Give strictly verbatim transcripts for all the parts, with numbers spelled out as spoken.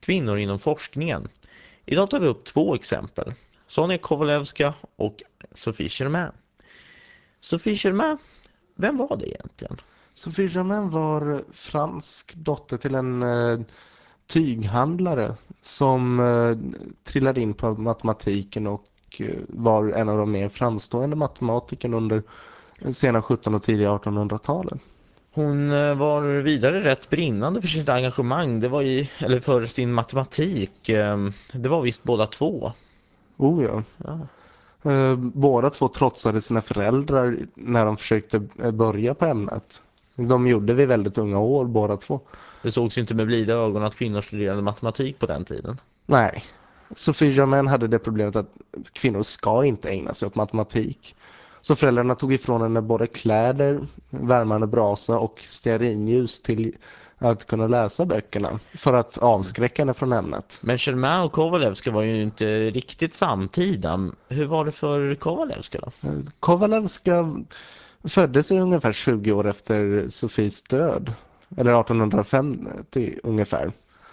kvinnor inom forskningen. Idag tar vi upp två exempel. Sonja Kovalevska och Sophie Germain. Sophie Germain, vem var det egentligen? Sophie Germain var fransk dotter till en eh, tyghandlare som eh, trillade in på matematiken och eh, var en av de mer framstående matematikerna under sena sjuttonhundra- och tidiga artonhundratalen. Hon eh, var vidare rätt brinnande för sitt engagemang. Det var i, eller för sin matematik. Eh, Det var visst båda två. Oh ja. Ja. Eh, Båda två trotsade sina föräldrar när de försökte eh, börja på ämnet. De gjorde vid väldigt unga år, båda två. Det sågs inte med blida ögon att kvinnor studerade matematik på den tiden. Nej. Sophie Germain hade det problemet att kvinnor ska inte ägna sig åt matematik. Så föräldrarna tog ifrån henne både kläder, värmande brasa och stearinljus till att kunna läsa böckerna för att avskräcka henne från ämnet. Men Germain och Kovalevska var ju inte riktigt samtida. Hur var det för Kovalevska då? Kovalevska föddes ungefär tjugo år efter Sophies död, eller artonhundrafemtio ungefär.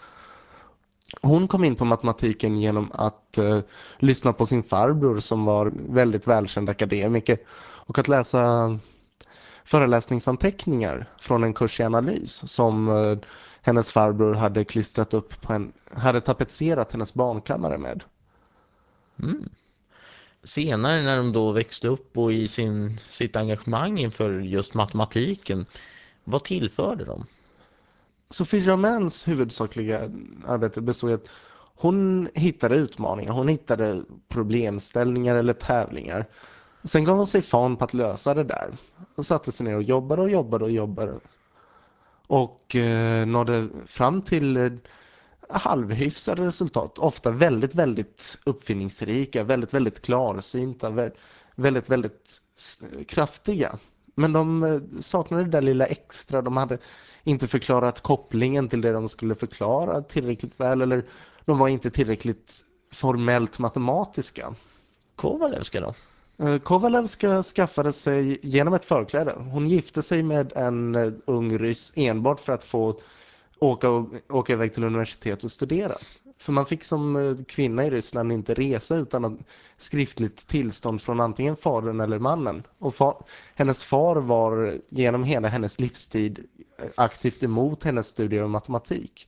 Hon kom in på matematiken genom att eh, lyssna på sin farbror som var väldigt välkänd akademiker och att läsa föreläsningsanteckningar från en kurs i analys som eh, hennes farbror hade klistrat upp på en, hade tapetserat hennes barnkammare med. Mm. Senare när de då växte upp och i sin, sitt engagemang inför just matematiken, vad tillförde de? Sophie Germains huvudsakliga arbete bestod i att hon hittade utmaningar, hon hittade problemställningar eller tävlingar. Sen gav hon sig fan på att lösa det där. Hon satte sig ner och jobbade och jobbade och jobbade. Och eh, nådde fram till eh, halvhyfsade resultat. Ofta väldigt, väldigt uppfinningsrika, väldigt, väldigt klarsynta, vä- väldigt, väldigt s- kraftiga. Men de eh, saknade det där lilla extra. De hade inte förklarat kopplingen till det de skulle förklara tillräckligt väl. Eller de var inte tillräckligt formellt matematiska. Kovalevska då? Eh, Kovalevska skaffade sig genom ett förkläde. Hon gifte sig med en eh, ung ryss enbart för att få åka, och, åka iväg till universitet och studera. För man fick som eh, kvinna i Ryssland inte resa utan att skriftligt tillstånd från antingen fadern eller mannen. Och fa- hennes far var genom hela hennes livstid eh, aktivt emot hennes studier av matematik.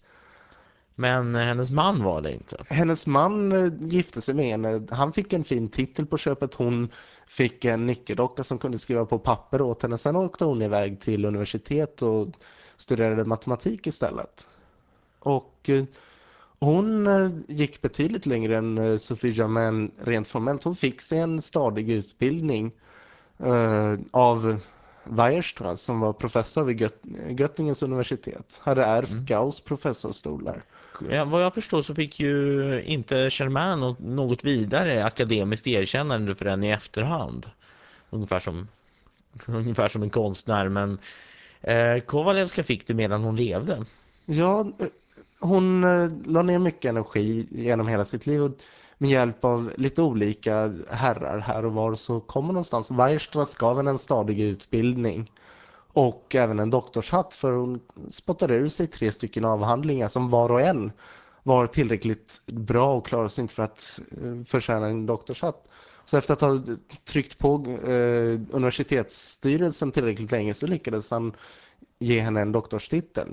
Men eh, hennes man var det inte. Hennes man eh, gifte sig med henne. Han fick en fin titel på köpet. Hon fick en nyckeldocka som kunde skriva på papper åt henne. Sen åkte hon iväg till universitet och studerade matematik istället. Och eh, hon eh, gick betydligt längre än eh, Sophie Germain rent formellt. Hon fick sig en stadig utbildning eh, av Weierstrass som var professor vid Göt- Göttingens universitet. Hade ärvt Mm. Gauss professorstolar. Ja, vad jag förstår så fick ju inte Germain nå- något vidare akademiskt erkännande för den i efterhand. Ungefär som, ungefär som en konstnär. Men eh, Kovalevska fick det medan hon levde. Ja, eh, hon eh, la ner mycket energi genom hela sitt liv och med hjälp av lite olika herrar här och var så kom hon någonstans. Weierstrass gav henne en stadig utbildning och även en doktorshatt för hon spottade ur sig tre stycken avhandlingar som var och en var tillräckligt bra och klarade sig inte för att eh, förtjäna en doktorshatt. Så efter att ha tryckt på eh, universitetsstyrelsen tillräckligt länge så lyckades han ge henne en doktorstitel.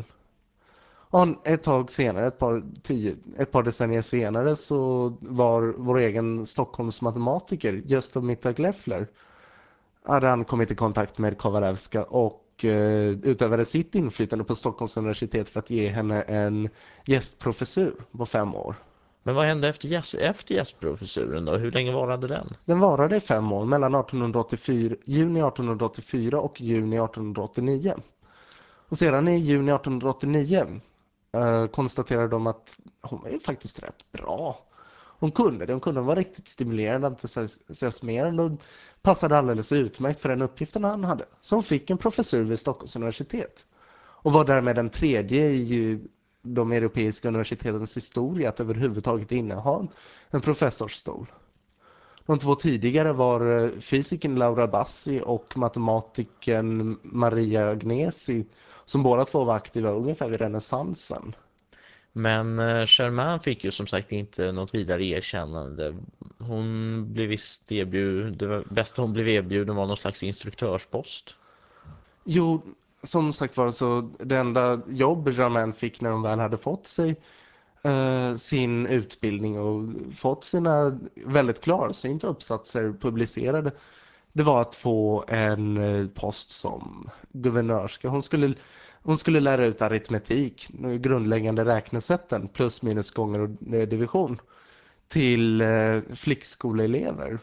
Och ett tag senare, ett par, tio, ett par decennier senare så var vår egen Stockholms matematiker Gösta Mittag-Leffler hade han kommit i kontakt med Kovalevska och eh, utövade sitt inflytande på Stockholms universitet för att ge henne en gästprofessur på fem år. Men vad hände efter, gäst, efter gästprofessuren då? Hur länge varade den? Den varade i fem år mellan artonhundraåttiofyra, juni artonhundraåttiofyra och juni artonhundraåttionio. Och sedan i juni artonhundraåttionio eh, konstaterade de att hon var ju faktiskt rätt bra. Hon kunde det, hon kunde vara riktigt stimulerande, entusiasmerande och passade alldeles utmärkt för den uppgiften han hade. Så hon fick en professur vid Stockholms universitet och var därmed den tredje i de europeiska universitetens historia att överhuvudtaget inneha en professorsstol. De två tidigare var fysikern Laura Bassi och matematikern Maria Agnesi som båda två var aktiva ungefär vid renässansen. Men eh, Germain fick ju som sagt inte något vidare erkännande. Hon blev visst erbjuden, det bästa hon blev erbjuden var någon slags instruktörspost. Jo, som sagt var så det enda jobb Germain fick när hon väl hade fått sig eh, sin utbildning och fått sina väldigt klarsynta uppsatser publicerade, det var att få en eh, post som guvernörska. Hon skulle, hon skulle lära ut aritmetik, grundläggande räknesätten, plus minus gånger och eh, division till eh, flickskoleelever.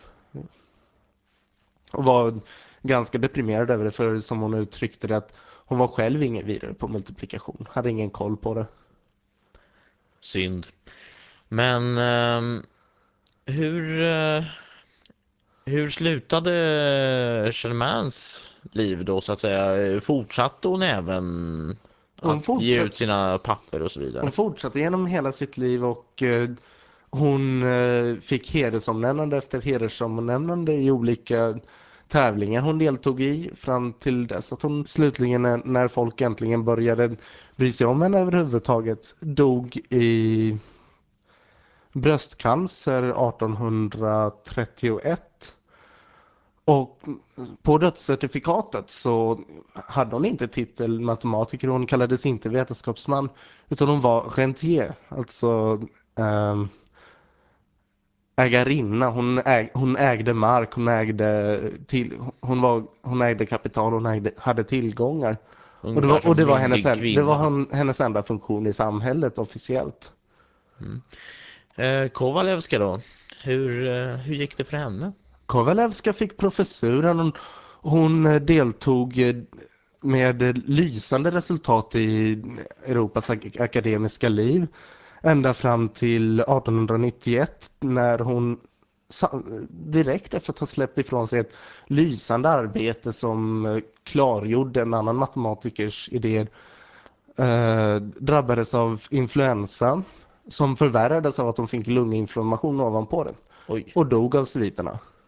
Och var ganska deprimerad över det, för som hon uttryckte det att hon var själv ingen vidare på multiplikation. Hade ingen koll på det. Synd. Men eh, hur, eh, hur slutade Germains liv då så att säga? Fortsatte hon även Hon att ge fortsatte, ut sina papper och så vidare? hon fortsatte genom hela sitt liv och eh, hon eh, fick hedersomnämnande efter hedersomnämnande i olika tävlingar hon deltog i fram till dess att hon slutligen, när, när folk äntligen började bry sig om henne överhuvudtaget, dog i bröstcancer artonhundratrettioett. Och på dödscertifikatet så hade hon inte titel matematiker, hon kallades inte vetenskapsman, utan hon var rentier, alltså ähm, ägarinna. Hon, äg, hon ägde mark, hon ägde, till, hon var, hon ägde kapital, hon ägde, hade tillgångar. Och det Ungefär var, och som det var, hennes, myndig det var kvinna. hon, hennes enda funktion i samhället officiellt. Mm. Eh, Kovalevska då? Hur, eh, hur gick det för henne? Kovalevska fick professuren. Hon, hon deltog med lysande resultat i Europas ak- akademiska liv ända fram till artonhundranittioett, när hon sa- direkt efter att ha släppt ifrån sig ett lysande arbete som klargjorde en annan matematikers idéer, eh, drabbades av influensa som förvärrades av att hon fick lunginflammation ovanpå det Oj. och dog av sviterna.